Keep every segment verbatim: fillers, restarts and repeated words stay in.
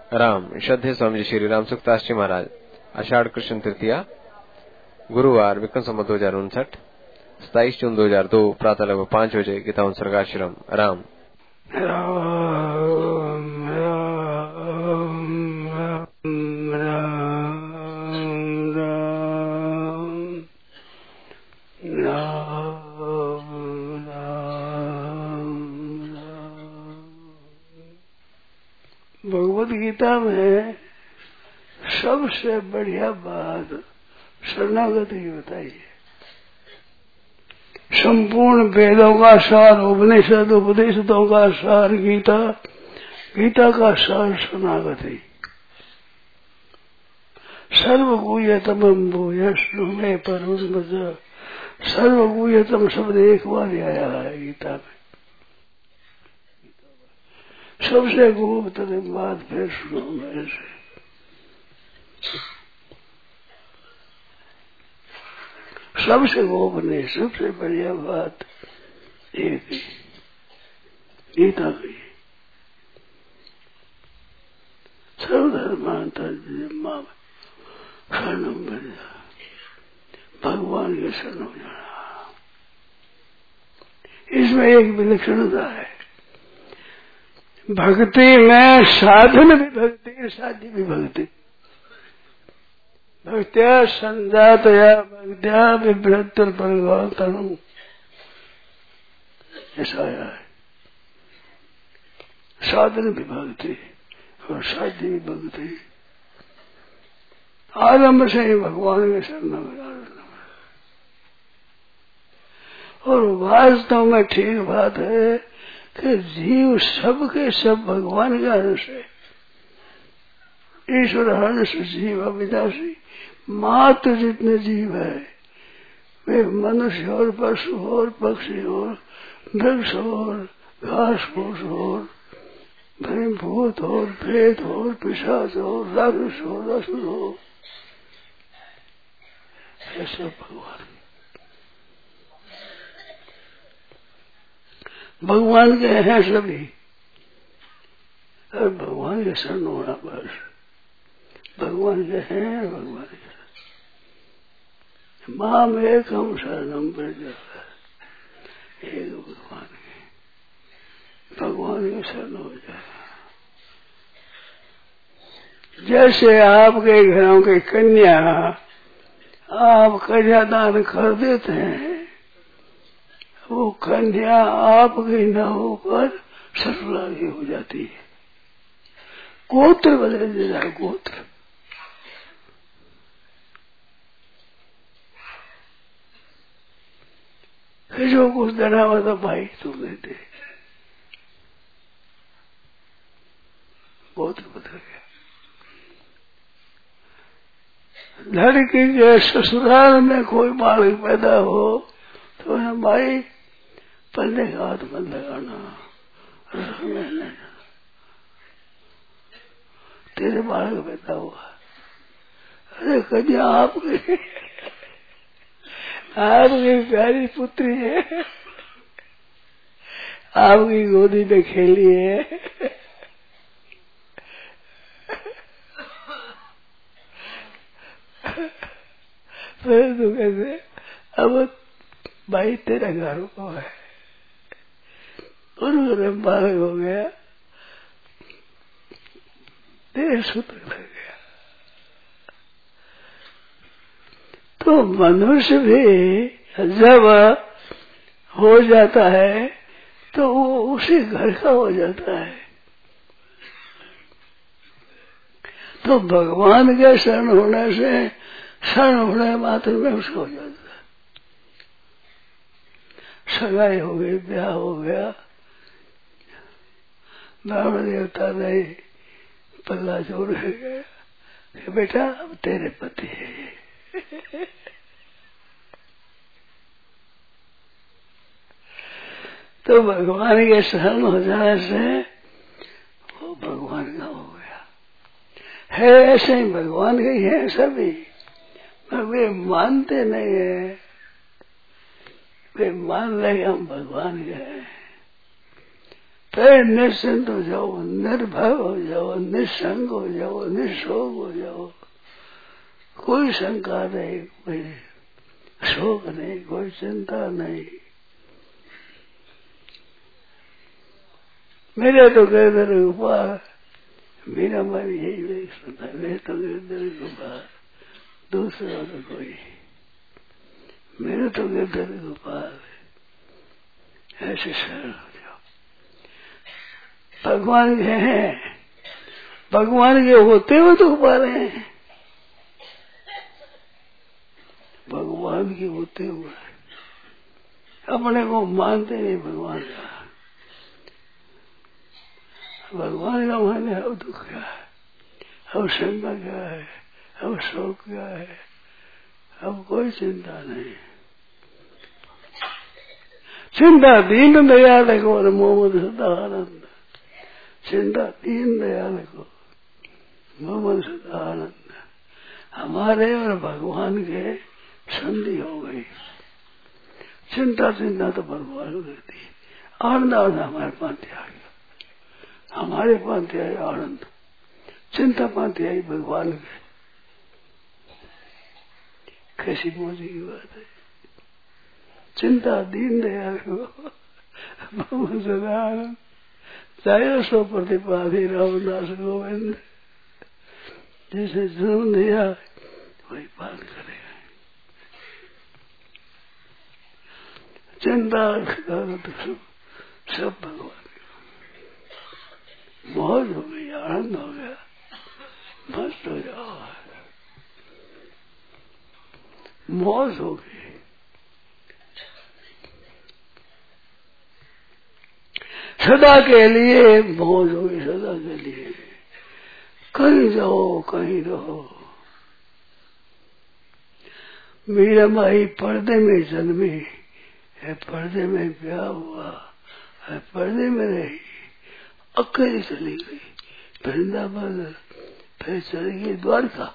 राम। श्रद्धेय स्वामी जी श्री राम सुखदास जी महाराज। आषाढ़ कृष्ण तृतीया, गुरुवार, विक्रम संवत दो हजार उनसठ, सताईस जून दो हजार दो, प्रातः लगभग पांच बजे, गीता उत्सर्गाश्रम। राम। राम भगवद गीता में सबसे बढ़िया बात शरणागति की बताई है। संपूर्ण वेदों का सार उपनिषद, उपनिषदों का सार गीता, गीता का सार शरणागति। सर्वगुह्यतम भूय श्रुमे परम सर्वगुह्यतम शब्द एक बार आया है गीता में। सबसे गुप्त बात फिर सुनो मेरे से। सबसे गोपनीय, सबसे बढ़िया बात एक ही गीता की। सर्वधर्मांतर मां शरणम बजा, भगवान के शरण हो जाना। इसमें एक विलक्षणता है। भक्ति में साधन भी भक्ति, साध्य भी भक्ति। भक्त्या संजातया भक्त्या विभ्रतर परिवर्तन, ऐसा आया है। साधन भी भक्ति और साध्य भी भक्ति। आरंभ से ही भगवान के शरण में। और वास्तव में ठीक बात है कि जीव सब के सब भगवान का अंश है। ईश्वर हंस जीव अविनाशी। मात्र जितने जीव है वे मनुष्य और पशु और पक्षी और वृक्ष और घास फूस और भूत और प्रेत और पिशाच और राक्षस और असुर हो, ऐसे भगवान भगवान के हैं सभी। और भगवान के शरण होना बस। भगवान के हैं, भगवान के माम एकम शरणम प्रजा, एक भगवान के भगवान के शरण हो जाए। जैसे आपके घरों की कन्या आप कन्यादान कर देते हैं, वो कन्या आपकी न होकर ससुराली हो जाती है। गोत्र बदल देता है, गोत्र। फिर जो कुछ देना हुआ था भाई तुम देते, गोत्र बदल गया। लड़की के ससुराल में कोई बालक पैदा हो तो भाई पल्ले का हाथ मत लगाना, तेरे बालक पैदा हुआ। अरे कन्या आपकी आपकी प्यारी पुत्री है, आपकी गोदी में खेली है। फिर तो कैसे अब भाई तेरा घर को है, और घर में बालक हो गया, तेरे सूत्र लग गया। तो मनुष्य भी जब हो जाता है तो वो उसी घर का हो जाता है। तो भगवान के शरण होने से, शरण होने मात्र में उसको हो जाता है। सगाई हो गई, ब्याह हो गया, ब्राह्मण देवता नहीं पल्ला जोड़ गया कि बेटा अब तेरे पति है। तो भगवान के शरण हो जाने से वो भगवान का हो गया है। ऐसे ही भगवान के ही है सभी, पर वे मानते नहीं है। वे मान रहे हम भगवान के हैं, फिर निश्चिंत हो जाओ, निर्भय हो जाओ, निसंग हो जाओ, निशोक हो जाओ। कोई शंका नहीं, कोई शोक नहीं, कोई चिंता नहीं। मेरे तो गिरधर गोपाल, मेरा मन यही नहीं सुनता। मेरे तो गिरधर गोपाल, दूसरा तो कोई। मेरे तो गिरधर गोपाल, ऐसे शरण हो जाओ। भगवान के हैं, भगवान के होते हुए तो पा रहे हैं, भगवान के होते हुए अपने को मानते नहीं भगवान का। भगवान का माने अब दुख क्या है, अब शंका क्या है, अब शोक क्या है, अब कोई चिंता नहीं। चिंता दीन दयाल को और मोहम्मद सदा आनंद। चिंता दीन दयाल को, मोहम्मद सदा आनंद। हमारे और भगवान के संधि हो गई। चिंता चिंता तो भगवान करती है, आनंद आनंद हमारे पांति आ गया। हमारे पांति आए आनंद, चिंता पांति आई भगवान के। कैसी मौजी की बात है। चिंता दीन दयाल को, मोहम्मद सदा आनंद। चाहे सो प्रतिपादी रामदास गोविंद। जैसे जन्म दिया वही पालन करेगा। चिंता तो सब सब भगवान की। मौज हो गई, आनंद हो गया, मस्त हो जाओ, मौज हो गई। सदा के लिए मौज हो गई, सदा के लिए। कहीं जाओ, कहीं रहो। मीरा माई पर्दे में जन्मी है, पर्दे में ब्याह हुआ है, पर्दे में रही, अकेली चली गई वृंदावन, फिर चली गई द्वारका।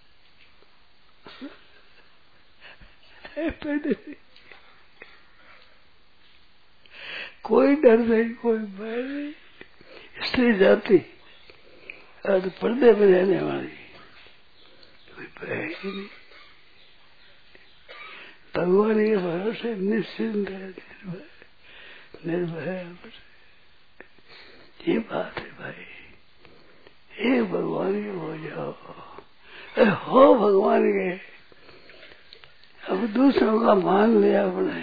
कोई डर नहीं, कोई भय नहीं। स्त्री जाति और पर्दे में रहने वाली, कोई भय ही नहीं। भगवान के भरोसे निश्चिंत है, निर्भय निर्भय। ये बात है भाई, ये भगवान के हो जाओ, हो भगवान के। अब दूसरों का मान लिया अपने,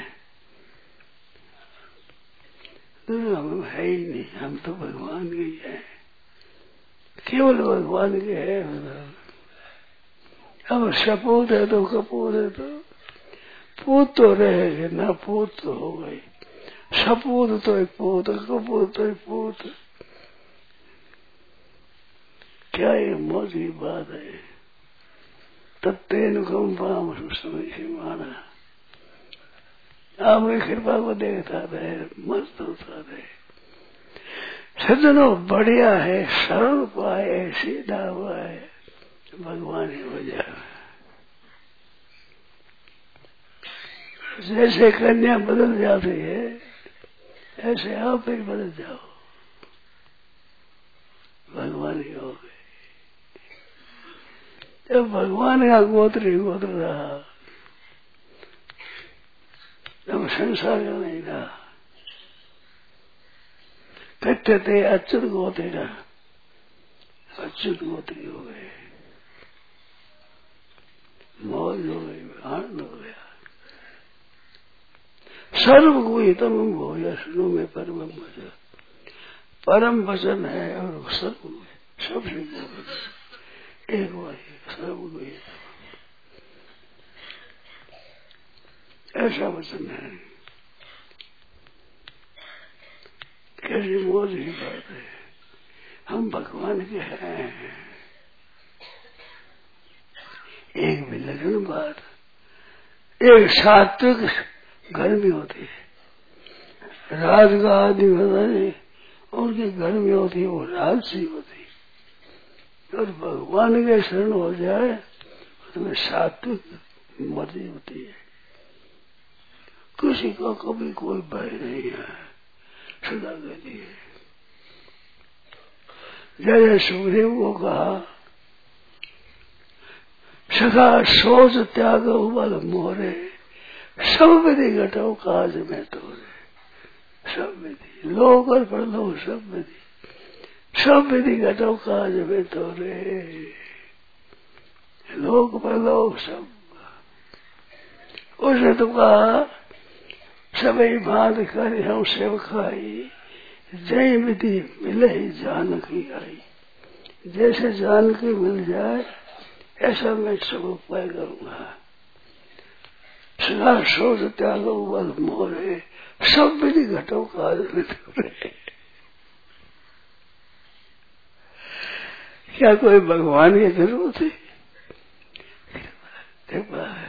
दूसरा हम है ही नहीं, हम तो भगवान के ही हैं, केवल भगवान के हैं। अब सपूत है तो कपूत है तो पूत तो रहेगा ना, पूत तो हो गई। सपूत तो एक पूत, कपूत तो एक पूत। क्या ये मौज की बात है। तत्तेन कंपाम सुसमय माना, आपकी कृपा को देखता रहे, मस्त होता रहे। सज्जनों बढ़िया है, सरल पाए, सीधा हुआ है, भगवान ही हो जाए। जैसे कन्या बदल जाती है, ऐसे आप ही बदल जाओ, भगवान ही हो गए। जब भगवान का गोत्र ही गोत्र रहा, जब संसार का नहीं रहा, कहते थे अच्युत गोत्री रहा, अच्युत गोत्री हो गए, मौज हो गई, आनंद हो गया। सर्व गुहितम भोज सुनो में परम वचन, परम वचन है और सर्व सबसे गोहित एक वही सर्व गुहितम, ऐसा वचन है। कैसी मौज की बात है, हम भगवान के हैं। एक विलक्षण बात, एक सात्विक घर में होती है, राज का आदमी होता नहीं, उनके घर में होती है वो राजसी होती है। और भगवान के शरण हो जाए उसमें सात्विक मर्जी होती है। किसी को कभी कोई भय नहीं है, सदा के लिए जैसे सुग्रीव को कहा सखा सोच त्याग बल मोरे सब विधि घटो काज में तोरे। सब विधि लोक और परलोक सब विधि सब विधि घटो काज में तोरे। लोक परलोक सब उसने तो कहा सभी बात कर हम सेव खाई जय विधि मिले जानकी आई। जैसे जानकी मिल जाए ऐसा मैं सब उपाय करूंगा। सदा सोच त्यागो बल मोरे सब विधि घटो काज में तोरे। क्या कोई भगवान की जरूरत है? कृपा है।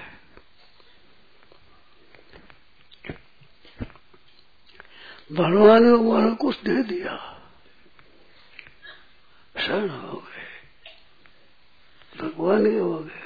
भगवान ने उन्होंने कुछ दे दिया, शरण हो गए, भगवान के हो गए।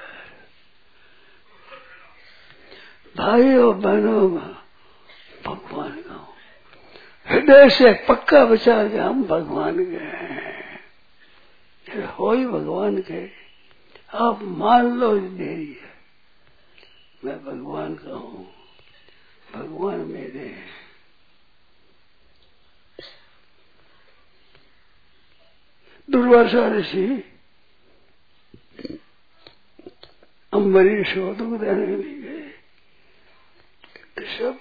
भाई और बहनों में भगवान का हृदय से पक्का विचार के हम भगवान के हैं, हो ही भगवान के। आप मान लो मेरी है, मैं भगवान का हूँ, भगवान मेरे हैं। दुर्वासा ऋषि अम्बरीश हो दुख देने के लिए गए, सब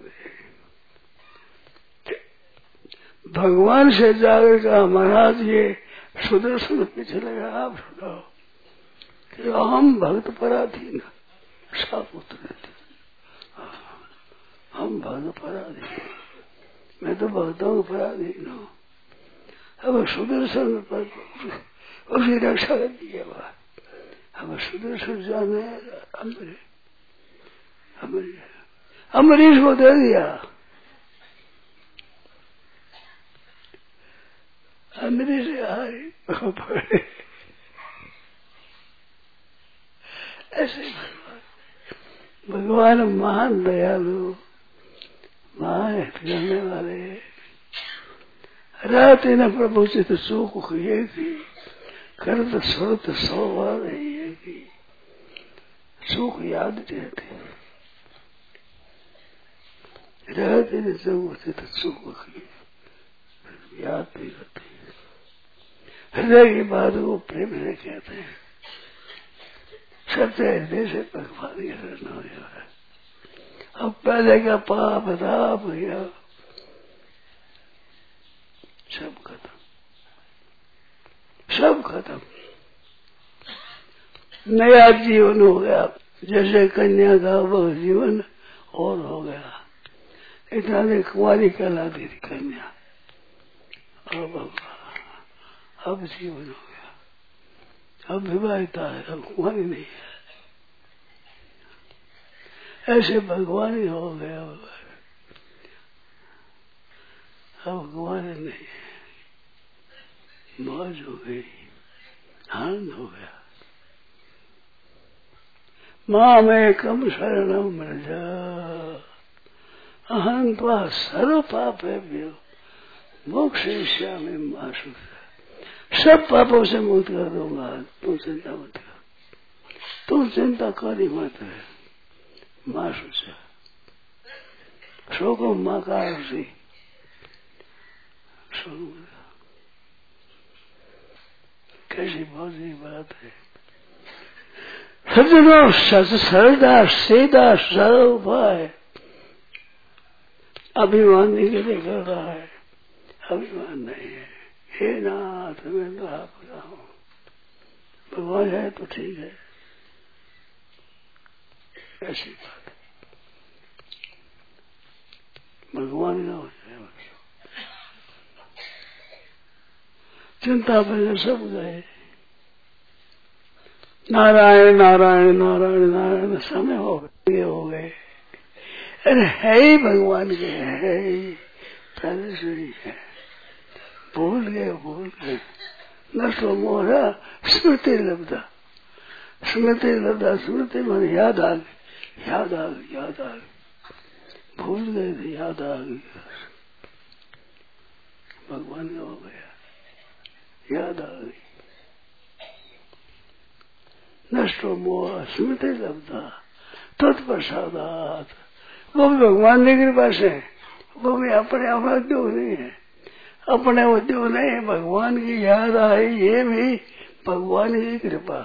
भगवान से जाकर कहा महाराज ये सुदर्शन पीछे लगा, आप सुनाओ कि हम भक्त पराधीन साफ उतरे थे। हम भक्त पराधीन, मैं तो भक्तों को पराधीन हूँ। अब सुदर्शन पर उसकी रक्षा कर दिया हुआ। अब सुदर्शन जाने अम्बरीश अम्बरीश अम्बरीश को दे दिया। अम्बरीश आए पड़े ऐसे भगवान भगवान महान दयालु महान करने वाले। रात न प्रभु चित सुख ये की करत सुरत सौवार ये की सुख याद रहते। रहते न सब चित सुख याद भी रहते। हृदय की बात को प्रेम से कहते हैं। सत्य हृदय से भगवान की शरण हो जाए। अब पहले का पाप ताप गया, सब खत्म, सब खत्म। नया जीवन हो गया, जैसे कन्या का वह जीवन और हो गया। इतना देर कुंवारी कहलाती थी कन्या, अब अब जीवन हो गया। अब विवाहिता है, अब कुंवारी नहीं है। ऐसे भगवान ही हो गया। अब कुंवारी नहीं, मौज हो गई, आनंद हो गया। माँ में कम शरणम मृजा अहं त्वा सर्व पापेभ्यो मोक्षयिष्यामि मा शुचः। सब पापों से मुक्त कर दूंगा, तू चिंता मत कर, तू चिंता कर ही मत है। माँ शुचः शोको माँ का सी कैसी बहुत ही बात है। सज्जनों सरदा सीधा सरल उपाय अभिमान नहीं के लिए कर रहा है। अभिमान नहीं है। हे नाथ मैं तो आपका हूँ, भगवान है तो ठीक है। ऐसी बात भगवान का हो जाए बस। चिंता पहले सब गए। नारायण नारायण नारायण नारायण समय हो गए हो गए। अरे है ही भगवान के, है ही पहले से ही है। भूल गए भूल गए नष्टो मोरा स्मृति लब्धा। स्मृति लब्धा स्मृति मन याद आ गई, याद आ गई, याद आ गई। भूल गए थे, याद आ गई, भगवान का हो गया। याद आ गई। नष्टो मोह स्मृति लब्धा तत्प्रसादात, वो भी भगवान की कृपा से, वो भी अपने अपना उद्योग नहीं है, अपने उद्योग नहीं है, भगवान की याद आई, ये भी भगवान की कृपा।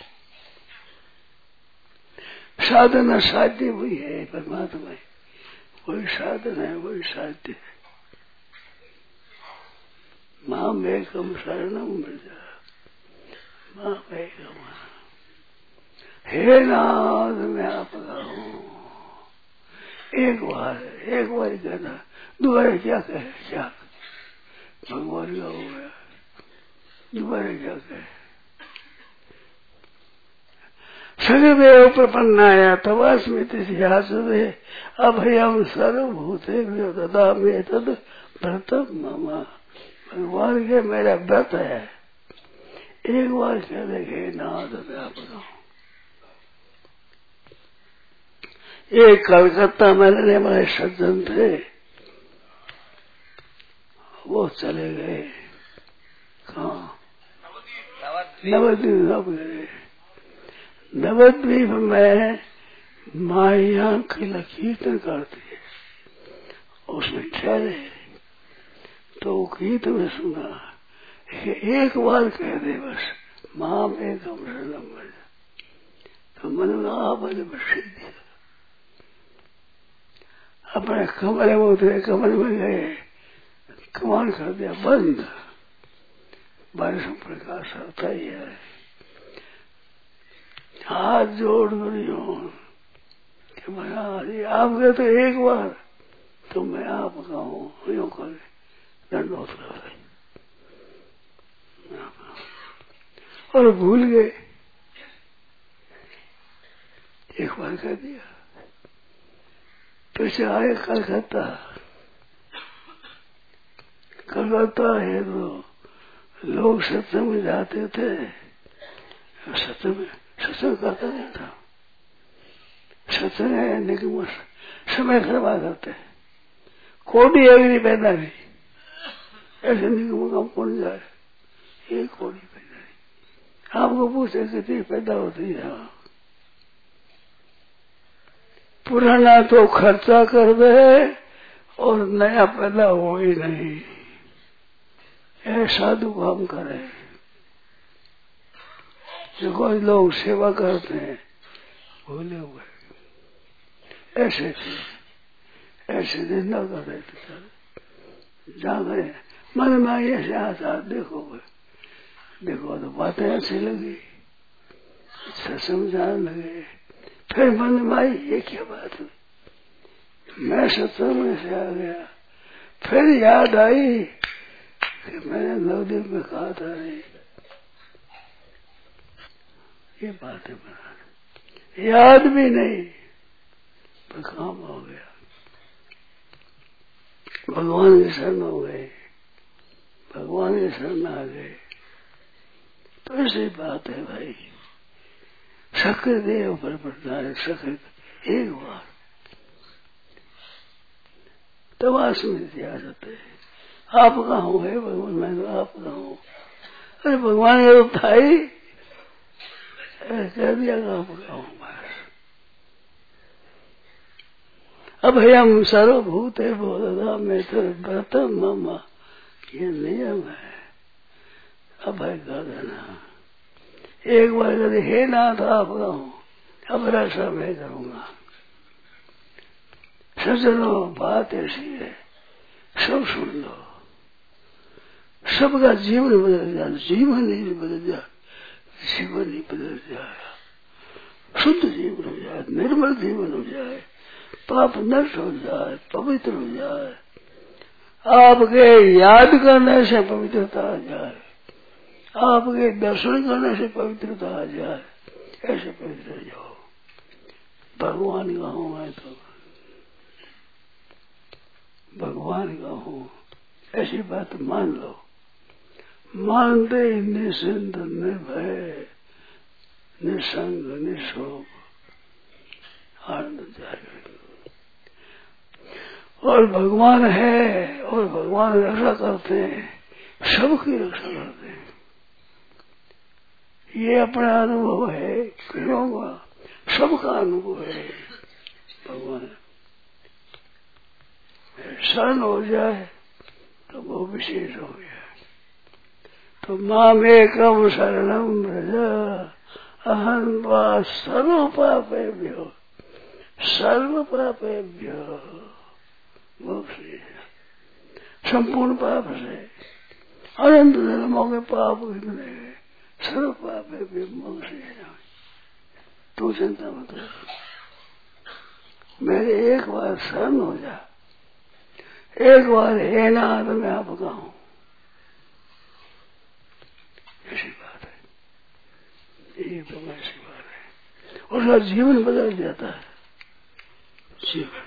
साधना साध्य वही है, परमात्मा वही साधन है, वही साध्य है। माम एकम शरणम व्रज, माम एकम, हे नाथ मैं आपका हूँ। एक बार एक बार कहना, दोबारा क्या कहे, क्या भगवान का हो गया, दोबारा क्या कहे। सगदेव प्रपन्नाया तवास्मिति सिंहासने अभयम सर्वभूते ददा में तद व्रतम मम। भगवान के मेरा व्रत है, एक बार कह देखे नाथ मैं आपका हूँ। एक कलकत्ता में रहने वाले सज्जन थे, वो चले गए कहाँ, नवद्वीप गए। नवद्वीप में माया किला कीर्तन करती है, उसमें ठहरे तो गीत में सुना एक बार कह दे बस, माम एकम शरणम व्रज, तो मन में आप बस दिया। अपने कमरे में उतरे, कमरे में गए, कमान कर दिया बंद, बारिश में प्रकाश आता ही है। हाथ जोड़ रही हूँ कि महाराज आप गए तो एक बार, तो मैं आपका हूँ, यूं कर दंडोत कर और भूल गए, एक बार कह दिया। पीछे आए कलकत्ता, कलकत्ता है तो लोग सत्संग में जाते थे, सत्संग में सत्संग करता नहीं था, सत्संग है निकम समय खराब करते, कोडी अग्नि पैदा नहीं, ऐसे निकम काम कौन जाए, एक कोडी पैदा नहीं। आपको पूछे कितनी पैदा होती है, पुराना तो खर्चा कर दे और नया पैदा हो ही नहीं, ऐसा साधु काम करे। जो कोई लोग सेवा करते हैं भूले हुए, ऐसे थे, ऐसे निंदा कर रहे थे, जा गए मन में ऐसे आता, देखो देखो तो बातें अच्छी लगी, अच्छा समझाने लगे, फिर मन में आई ये क्या बात हुई, मैं सत्संग में से आ गया, फिर याद आई कि मैंने नवद्वीप में कहा था नहीं, ये बातें बना, याद भी नहीं पर काम हो गया, भगवान के शरण हो गए, भगवान के शरण आ गए। तो ऐसी बात है भाई, शक्र देव पर पड़ता है, शक्र एक बार तवास में दिया जाता है, आप कहाँ हो है भगवान, मैं तो आप कहाँ हूँ, अरे भगवान ये तो था ही, कह दिया आप कहाँ हूँ बस। अभयम सर्वभूत है बोधा में तो व्रतम मम, ये नियम है, अभय कर देना। एक बार कभी हे नाथ आपका हूँ, अब ऐसा मैं करूंगा। सज्जनों बात ऐसी है, सब सुन लो, सबका जीवन बदल जाए, जीवन ही बदल जाए, जीवन ही बदल जाए, शुद्ध जीवन हो जाए, निर्मल जीवन हो जाए, पाप नष्ट हो जाए, पवित्र हो जाए, आपके याद करने से पवित्रता आ जाए, आपके दर्शन करने से पवित्रता आ जाए, ऐसे पवित्र जाओ। भगवान का हूँ मैं तो, भगवान का हूँ, ऐसी बात मान लो, मानते ही निश्चिंत निर्भय निसंग निशोक आनंद जाएगा। और भगवान है, और भगवान रक्षा करते हैं, सबकी रक्षा करते हैं। ये अपना अनुभव है, क्यों का सबका अनुभव है। भगवान शरण हो जाए तो वो विशेष हो गया। तो माम एकम शरणम व्रज अहं वा सर्व पापेभ्यो सर्व पापेभ्यो मोक्ष। संपूर्ण पाप से अनंत जन्मों के पाप कितने सर्व पापेभ्यो मोक्ष। तू चिंता मत कर, मेरे एक बार शरण हो जा, एक बार है ना तो मैं आपका हूं। ऐसी बात है, ये तो ऐसी बात है। उसका जीवन बदल जाता है। जीवन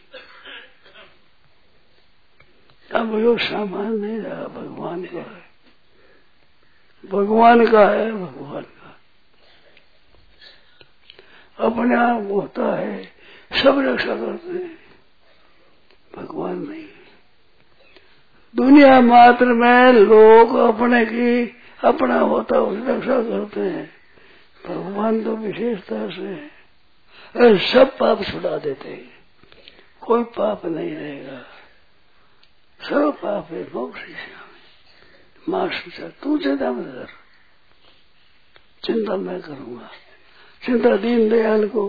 अब वो सामान नहीं रहा, भगवान का है, भगवान का है, भगवान का अपने आप होता है, सब रक्षा करते हैं, भगवान नहीं। दुनिया मात्र में लोग अपने की अपना होता उसकी रक्षा करते हैं, भगवान तो विशेषता से सब पाप छुड़ा देते हैं, कोई पाप नहीं रहेगा, सब पाप है मोक्ष। मां सोचा तू चिंता मत कर, चिंता मैं करूंगा, चिंता दीन दयाल को।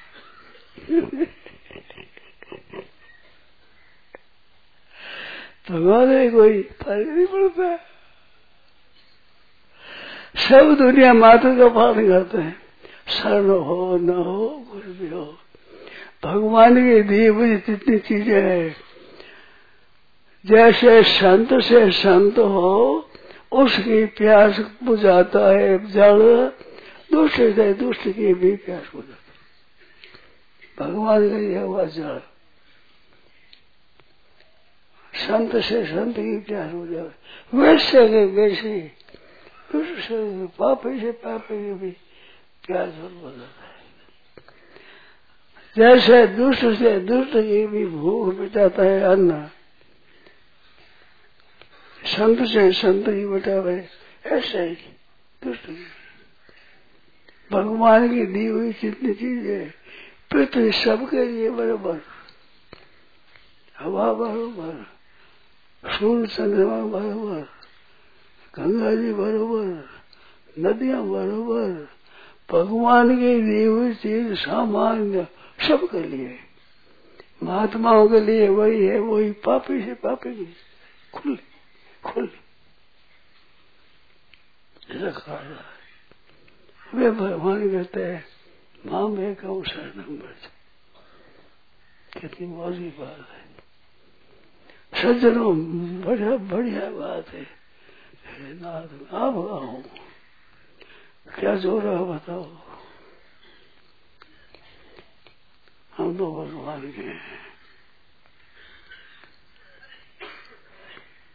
तुम्हारे कोई फर्क नहीं पड़ता, सब दुनिया मात्र का पालन करते हैं, शरण हो न हो कुछ भी हो, भगवान की दी हुई जितनी चीजें हैं, जैसे संत से संत हो उसकी प्यास बुझाता है जल, दुष्ट से दुष्ट की भी प्यास बुझाता है, भगवान का यह हुआ जल। संत से संत की प्यास बुझाता है, वैसे के वैसे दुष्ट से पापी से पापी की भी प्यास बुझाता है, जैसे दुष्ट से दुष्ट की भी भूख मिटाता है अन्न, संत से संत ही बटावे, ऐसे ही दुष्ट भगवान की दी हुई जितनी चीजें पृथ्वी सबके लिए बराबर, हवा बराबर, सूर्य चंद्रमा बराबर, गंगा जी बराबर, नदियां बराबर, भगवान की दी हुई चीज सामान्य सबके लिए, महात्माओं के लिए वही है, वही पापी से पापी की खुली खुली रखा है। वे भगवान कहते हैं मां में कहूं शरणम व्रज। कितनी मौजी बात है सज्जनों, बढ़िया बढ़िया बात है। नाथ आप हूं क्या जोर है बताओ, हम तो भगवान के हैं।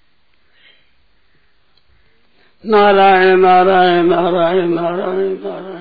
नारायण नारायण नारायण नारायण नारायण।